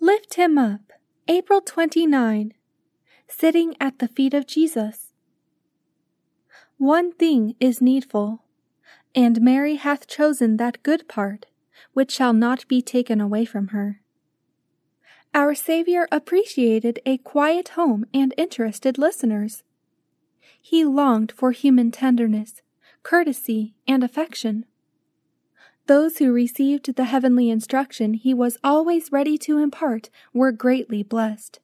Lift him up, April 29. Sitting at the feet of Jesus. One thing is needful, and Mary hath chosen that good part, which shall not be taken away from her. Our Savior appreciated a quiet home and interested listeners. He longed for human tenderness, courtesy, and affection. Those who received the heavenly instruction he was always ready to impart were greatly blessed.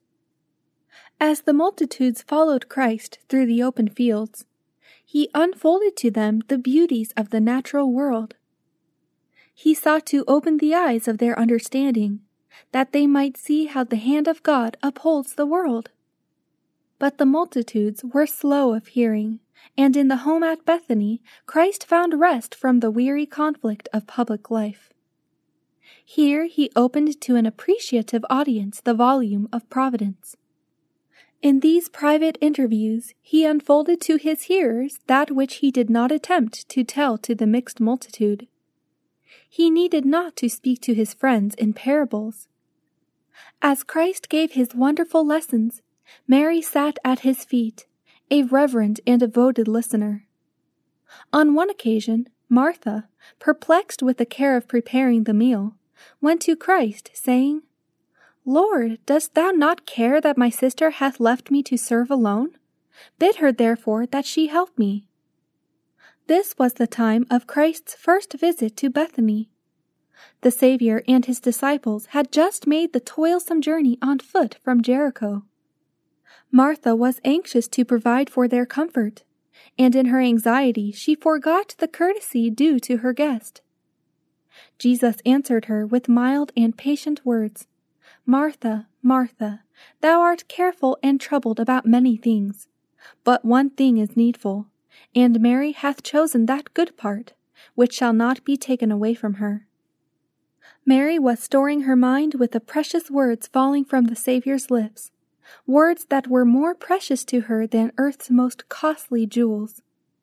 As the multitudes followed Christ through the open fields, he unfolded to them the beauties of the natural world. He sought to open the eyes of their understanding, that they might see how the hand of God upholds the world. But the multitudes were slow of hearing, and in the home at Bethany, Christ found rest from the weary conflict of public life. Here he opened to an appreciative audience the volume of Providence. In these private interviews, he unfolded to his hearers that which he did not attempt to tell to the mixed multitude. He needed not to speak to his friends in parables. As Christ gave his wonderful lessons, Mary sat at his feet, a reverent and devoted listener. On one occasion, Martha, perplexed with the care of preparing the meal, went to Christ, saying, "Lord, dost thou not care that my sister hath left me to serve alone? Bid her therefore that she help me." This was the time of Christ's first visit to Bethany. The Savior and his disciples had just made the toilsome journey on foot from Jericho. Martha was anxious to provide for their comfort, and in her anxiety she forgot the courtesy due to her guest. Jesus answered her with mild and patient words, "Martha, Martha, thou art careful and troubled about many things, but one thing is needful, and Mary hath chosen that good part, which shall not be taken away from her." Mary was storing her mind with the precious words falling from the Savior's lips, words that were more precious to her than earth's most costly jewels.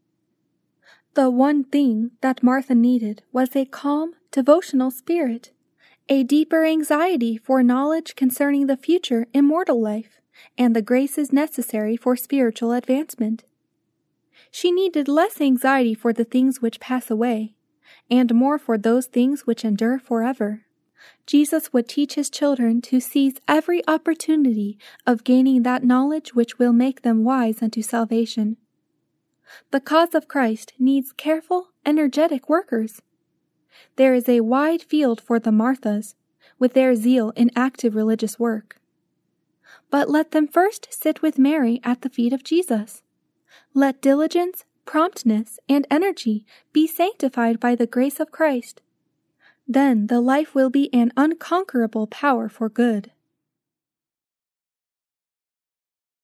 The one thing that Martha needed was a calm, devotional spirit, a deeper anxiety for knowledge concerning the future immortal life and the graces necessary for spiritual advancement. She needed less anxiety for the things which pass away, and more for those things which endure forever. Jesus would teach his children to seize every opportunity of gaining that knowledge which will make them wise unto salvation. The cause of Christ needs careful, energetic workers. There is a wide field for the Marthas, with their zeal in active religious work. But let them first sit with Mary at the feet of Jesus. Let diligence, promptness, and energy be sanctified by the grace of Christ. Then the life will be an unconquerable power for good.